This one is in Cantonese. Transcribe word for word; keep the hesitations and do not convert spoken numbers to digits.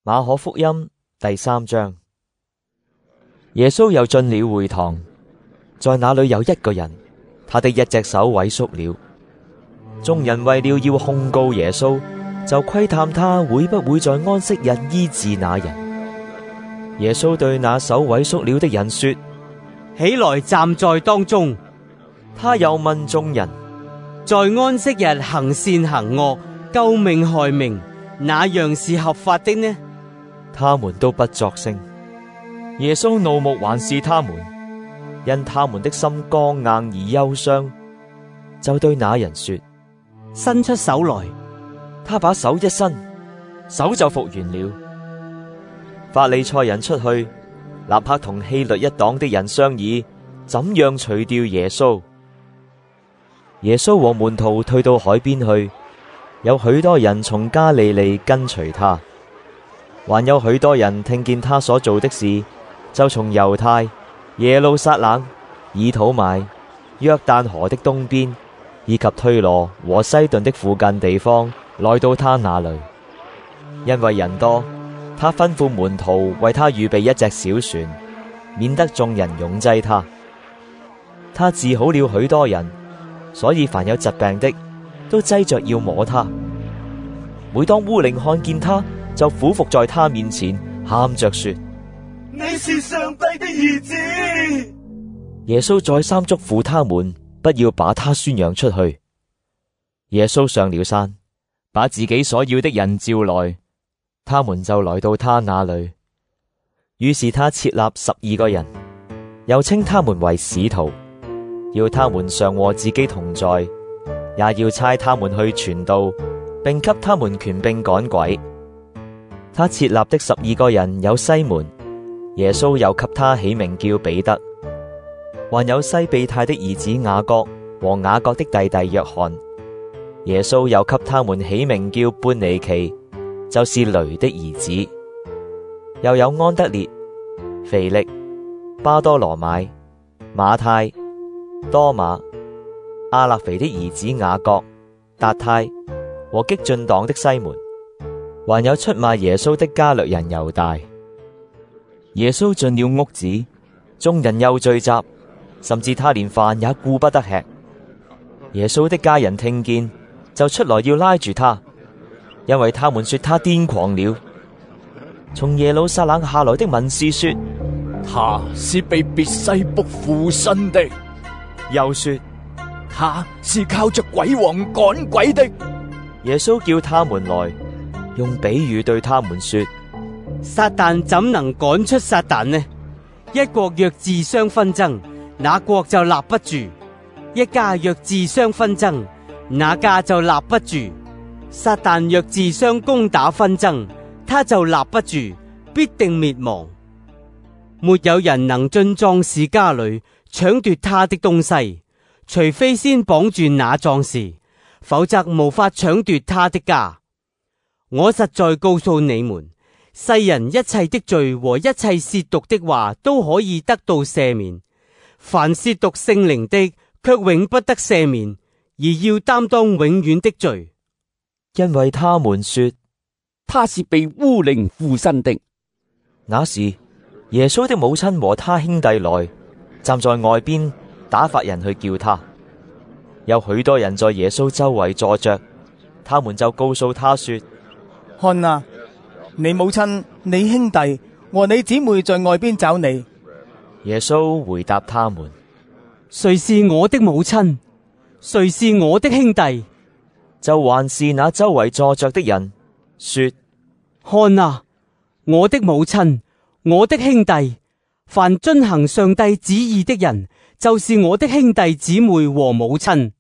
馬可福音第三章。耶穌又進了會堂，在那裏有一個人，他的一隻手萎縮了。眾人為了要控告耶穌，就窺探他會不會在安息日醫治那人。耶穌對那手萎縮了的人說： 起來站在當中。 他又問眾人： 在安息日行善行惡、救命害命，哪樣是合法的呢？ 他們都不作聲。耶穌怒目環視他們，因他們的心剛硬而憂傷，就對那人說： 伸出手來。 他把手一伸，手就復原了。法利賽人出去，立刻同希律一黨的人商議，怎樣除掉耶穌。耶穌和門徒退到海邊去，有許多人從加利利跟隨他，還有許多人聽見他所做的事，就從猶太、耶路撒冷、以土買、約旦河的東邊，以及推羅和西頓的附近地方，來到他那裏。因為人多，他吩咐門徒為他預備一隻小船，免得眾人擁擠他。他治好了許多人，所以凡有疾病的都擠着要摸他。每當污靈看見他，就俯伏在他面前，喊着說： 你是上帝的兒子。 耶穌再三囑咐他們，不要把他宣揚出去。耶穌上了山，把自己所要的人召來，他們就來到他那裏。於是他設立十二個人，又稱他們為使徒，要他們常和自己同在，也要差他們去傳道，並給他們權柄趕鬼。他設立的十二個人有西門，耶穌又給他起名叫彼得，還有西庇太的兒子雅各和雅各的弟弟約翰。耶穌又給他們起名叫悖尼奇，就是雷的兒子。又有安德烈、腓力、巴多羅買、馬太、多馬、亞勒腓的兒子雅各、達太和激進黨的西門，還有出賣耶穌的加略人猶大。耶穌進了屋子，眾人又聚集，甚至他連飯也顧不得吃。耶穌的家人聽見，就出來要拉住他，因為他們說他癲狂了。從耶路撒冷下來的文士說， 他是被別西卜附身的， 又說他是靠着鬼王趕鬼的。 耶穌叫他們來，用比喻對他們說： 撒旦怎能趕出撒旦呢？一國若自相紛爭，那國就立不住；一家若自相紛爭，那家就立不住。撒旦若自相攻打紛爭，他就立不住，必定滅亡。沒有人能進壯士家裏搶奪他的東西，除非先綁住那壯士，否則無法搶奪他的家。我實在告訴你們，世人一切的罪和一切褻瀆的話都可以得到赦免，凡褻瀆聖靈的，卻永不得赦免，而要擔當永遠的罪。 因為他們說他是被污靈附身的。 那時耶穌的母親和他兄弟來，站在外邊打發人去叫他。有許多人在耶穌周圍坐着，他們就告訴他說： 看啊，你母親、你兄弟和你姊妹在外邊找你。 耶穌回答他們： 誰是我的母親？誰是我的兄弟？ 就還是那周圍坐着的人說： 看啊，我的母親，我的兄弟，凡遵行上帝旨意的人，就是我的兄弟姊妹和母親。